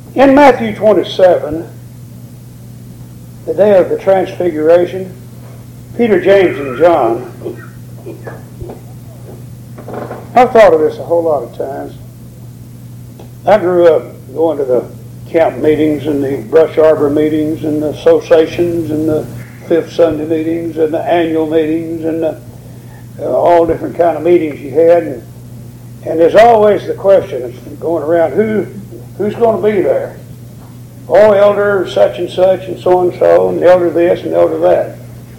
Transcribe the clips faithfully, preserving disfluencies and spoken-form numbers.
In Matthew twenty-seven, the day of the Transfiguration, Peter, James, and John, I've thought of this a whole lot of times. I grew up going to the camp meetings and the brush arbor meetings and the associations and the fifth Sunday meetings and the annual meetings and the, uh, all different kind of meetings you had. And, and there's always the question that's going around, who who's going to be there? Oh, elder such and such and so and so, and elder this and elder that.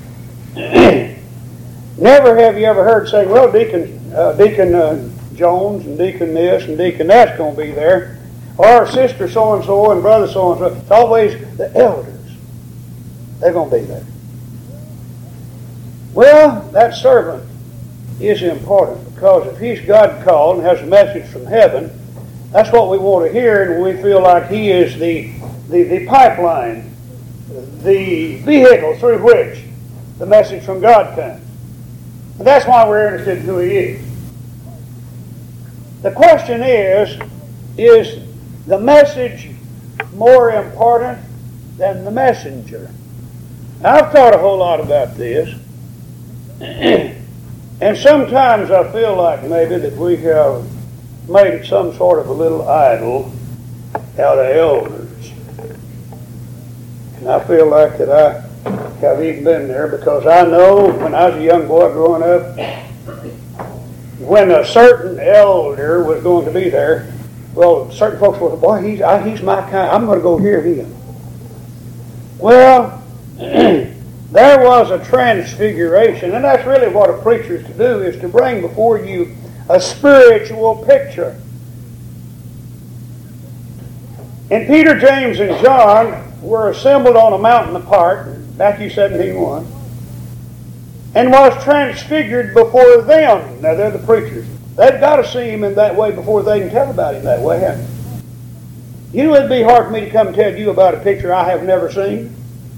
Never have you ever heard saying, well, Deacon, uh, Deacon uh, Jones and Deacon this and Deacon that's going to be there. Or Sister so-and-so and Brother so-and-so. It's always the elders. They're going to be there. Well, that servant is important because if he's God called and has a message from heaven, that's what we want to hear, and we feel like he is the, the, the pipeline, the vehicle through which the message from God comes. And that's why we're interested in who he is. The question is, is the message more important than the messenger? Now, I've thought a whole lot about this. And sometimes I feel like maybe that we have made some sort of a little idol out of elders. And I feel like that I have even been there because I know when I was a young boy growing up, when a certain elder was going to be there, well, certain folks were, boy, he's, I, he's my kind. I'm going to go hear him. Well, there was a transfiguration, and that's really what a preacher is to do, is to bring before you a spiritual picture. And Peter, James, and John were assembled on a mountain apart, Matthew seventeen one, and was transfigured before them. Now, they're the preachers. They've got to see him in that way before they can tell about him that way, haven't they? You know, it'd be hard for me to come and tell you about a picture I have never seen.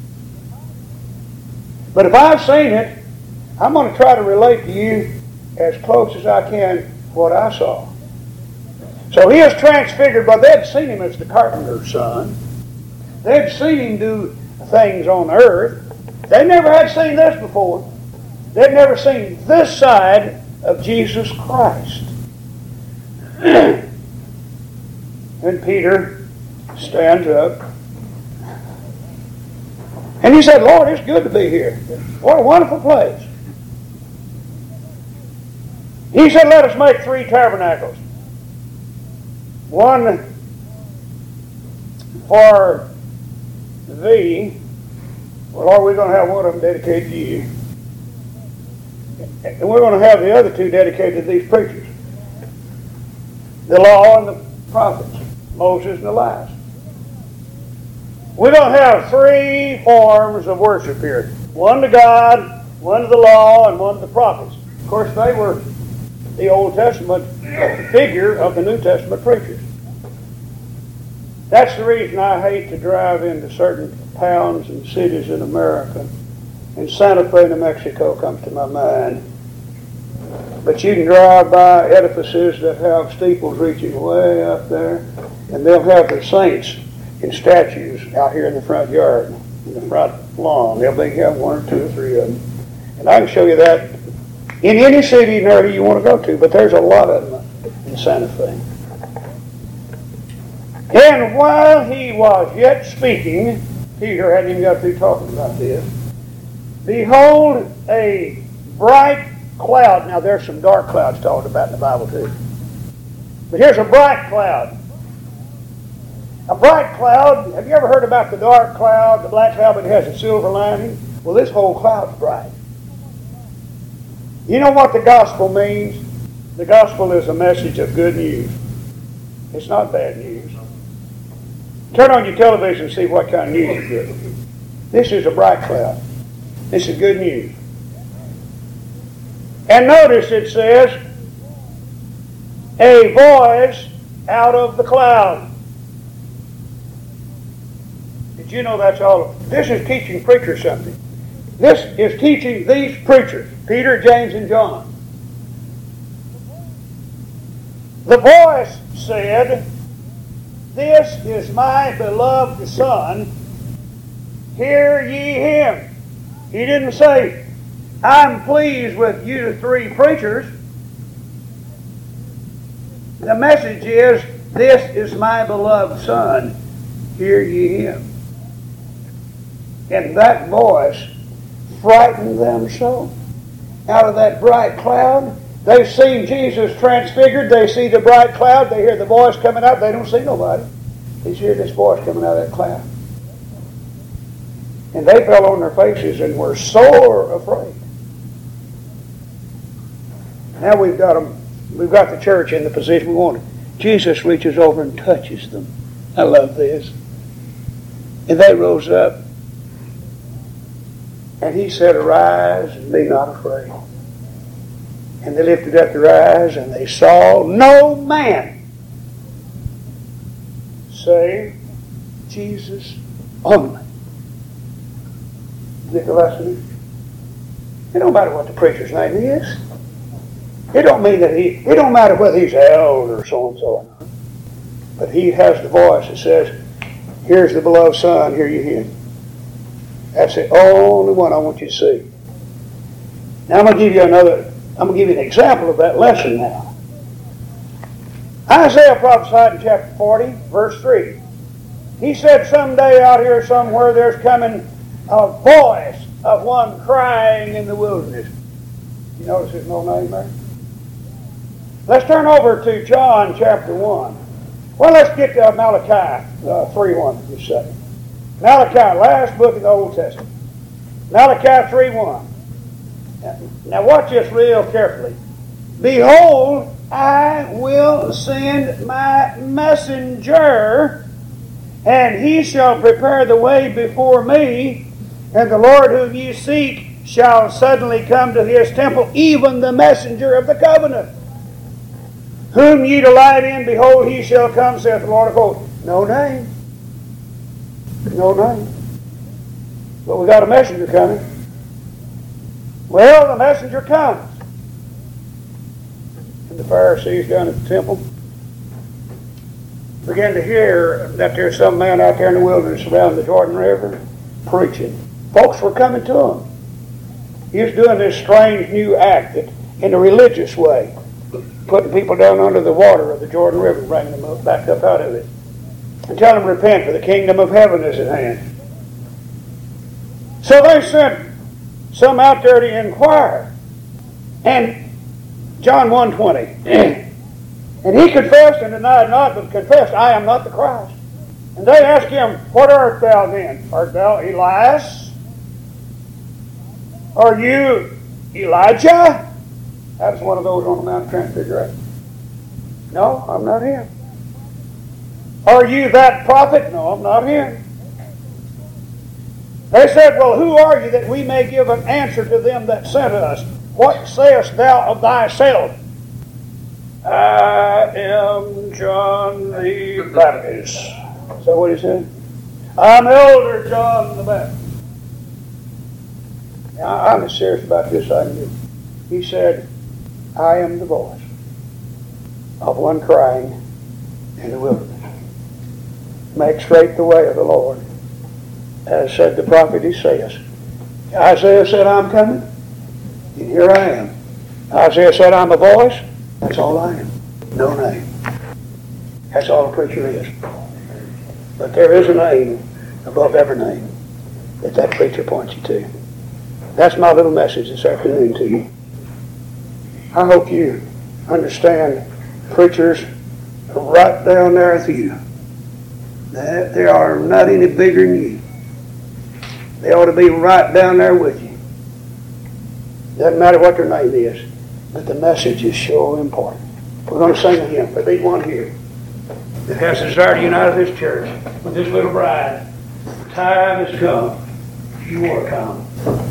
But if I've seen it, I'm going to try to relate to you as close as I can what I saw. So he is transfigured, but they'd seen him as the carpenter's son. They'd seen him do things on earth. They never had seen this before. They'd never seen this side of Jesus Christ. And Peter stands up. And he said, Lord, it's good to be here. What a wonderful place. He said, let us make three tabernacles. One for thee. Well, Lord, we're going to have one of them dedicated to you. And we're going to have the other two dedicated to these preachers. The law and the prophets. Moses and Elias. We're going to have three forms of worship here. One to God, one to the law, and one to the prophets. Of course, they were the Old Testament figure of the New Testament preachers. That's the reason I hate to drive into certain towns and cities in America. And Santa Fe, New Mexico comes to my mind. But you can drive by edifices that have steeples reaching way up there, and they'll have their saints in statues out here in the front yard, in the front lawn. They'll be have one or two or three of them. And I can show you that in any city and area you want to go to, but there's a lot of them in Santa Fe. And while he was yet speaking, Peter hadn't even got through talking about this, behold, a bright cloud. Now, there's some dark clouds talked about in the Bible, too. But here's a bright cloud. A bright cloud, have you ever heard about the dark cloud, the black cloud, but it has a silver lining? Well, this whole cloud's bright. You know what the gospel means? The gospel is a message of good news. It's not bad news. Turn on your television and see what kind of news you get. This is a bright cloud. This is good news. And notice it says, a voice out of the cloud. Did you know that's all? This is teaching preachers something. This is teaching these preachers, Peter, James, and John. The voice said, "This is my beloved Son, hear ye him." He didn't say, "I'm pleased with you three preachers." The message is, "This is my beloved Son, hear ye him." And that voice frightened them so. Out of that bright cloud, they've seen Jesus transfigured. They see the bright cloud. They hear the voice coming out. They don't see nobody. They just hear this voice coming out of that cloud. And they fell on their faces and were sore afraid. Now we've got them. We've got the church in the position we wanted. Jesus reaches over and touches them. I love this. And they rose up. And he said, "Arise and be not afraid." And they lifted up their eyes and they saw no man save Jesus only. Get the lesson? It don't matter what the preacher's name is. It don't mean that he, it don't matter whether he's an elder or so and so or not. But he has the voice that says, "Here's the beloved Son, hear you him." That's the only one I want you to see. Now I'm going to give you another, I'm going to give you an example of that lesson now. Isaiah prophesied in chapter forty, verse three. He said, "Someday out here somewhere there's coming a voice of one crying in the wilderness." You notice there's no name there? Let's turn over to John chapter one. Well, let's get to Malachi uh, three one for just a second. Malachi, last book of the Old Testament. Malachi three one. Now watch this real carefully. "Behold, I will send my messenger, and he shall prepare the way before me, and the Lord whom ye seek shall suddenly come to his temple, even the messenger of the covenant. Whom ye delight in, behold, he shall come, saith the Lord of hosts." No name. No name. But we got a messenger coming. Well, the messenger comes. And the Pharisees down at the temple began to hear that there's some man out there in the wilderness around the Jordan River preaching. Folks were coming to him. He was doing this strange new act that, in a religious way, putting people down under the water of the Jordan River, bringing them up, back up out of it, and telling them to repent, for the kingdom of heaven is at hand. So they sent some out there to inquire. And John one twenty, "And he confessed and denied not, but confessed, I am not the Christ. And they asked him, What art thou then? Art thou Elias? Are you Elijah?" That was one of those on the Mount of Transfiguration. "No, I'm not him." "Are you that prophet?" "No, I'm not him." They said, "Well, who are you, that we may give an answer to them that sent us? What sayest thou of thyself?" "I am John the Baptist." Is that what he said? "I'm Elder John the Baptist." Now, I'm as serious about this I knew. He said, "I am the voice of one crying in the wilderness. Make straight the way of the Lord, as said the prophet Isaiah." Isaiah said, "I'm coming," and here I am. Isaiah said, "I'm a voice." That's all I am. No name. That's all a preacher is. But there is a name above every name that that preacher points you to. That's my little message this afternoon to you. I hope you understand preachers right down there with you. That they are not any bigger than you. They ought to be right down there with you. Doesn't matter what their name is, but the message is so important. We're going to sing a hymn. There'll be one here that has a desire to unite with this church, with this little bride. The time has come. You are come.